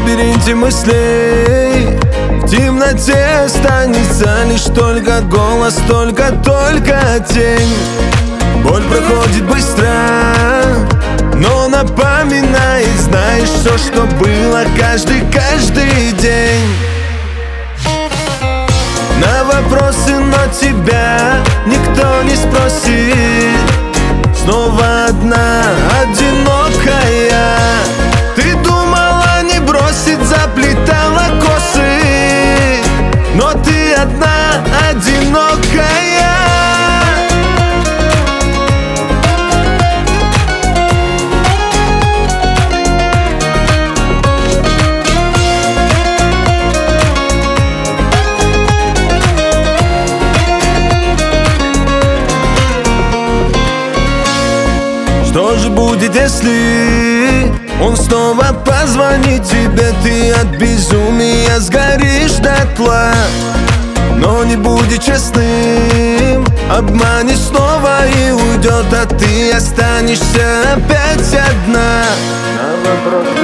лабиринте мыслей в темноте останется лишь только голос, только тень. Боль проходит быстро, но напоминает, знаешь, все, что было каждый день. На вопросы, но тебя никто не спросит. Снова одна, одинокая. Ты думала не бросить, заплетала косы, но ты одна, одинокая. Что же будет, если он снова позвонит тебе? Ты от безумия сгоришь дотла, но не будет честным, обманет снова и уйдет, а ты останешься опять одна. На вопрос